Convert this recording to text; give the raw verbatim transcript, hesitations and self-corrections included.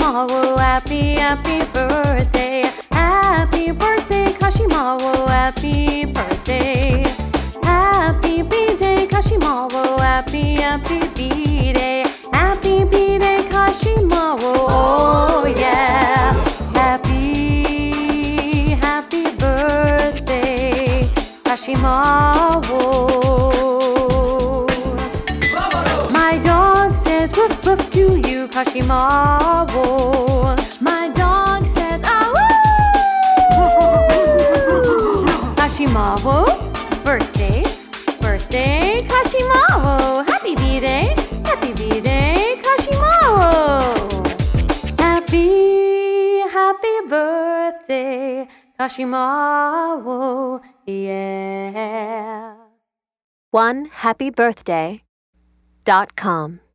Kashimawo, happy, happy birthday. Happy birthday, Kashimawo, happy birthday. Happy B-Day, Kashimawo, happy, happy B-Day. Happy B-Day, Kashimawo, oh yeah. Happy, happy birthday, Kashimawo. My dog says woof woof to you, Kashimawo. My dog says ah woo. Kashimawo, birthday, birthday, Kashimawo. Happy B-Day, happy B-Day, Kashimawo. Happy, happy birthday, Kashimawo, yeah. One happy birthday dot com